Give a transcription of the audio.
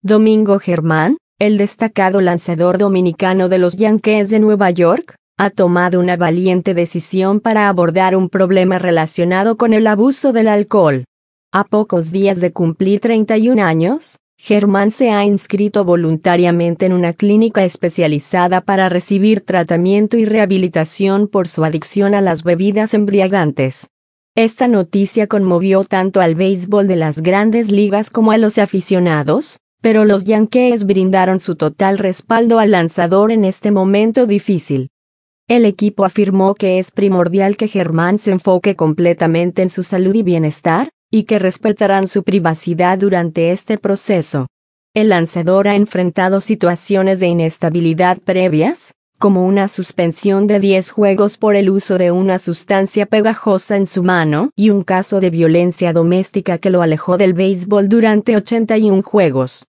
Domingo Germán, el destacado lanzador dominicano de los Yankees de Nueva York, ha tomado una valiente decisión para abordar un problema relacionado con el abuso del alcohol. A pocos días de cumplir 31 años, Germán se ha inscrito voluntariamente en una clínica especializada para recibir tratamiento y rehabilitación por su adicción a las bebidas embriagantes. Esta noticia conmovió tanto al béisbol de las grandes ligas como a los aficionados, pero los Yankees brindaron su total respaldo al lanzador en este momento difícil. El equipo afirmó que es primordial que Germán se enfoque completamente en su salud y bienestar, y que respetarán su privacidad durante este proceso. El lanzador ha enfrentado situaciones de inestabilidad previas, como una suspensión de 10 juegos por el uso de una sustancia pegajosa en su mano y un caso de violencia doméstica que lo alejó del béisbol durante 81 juegos.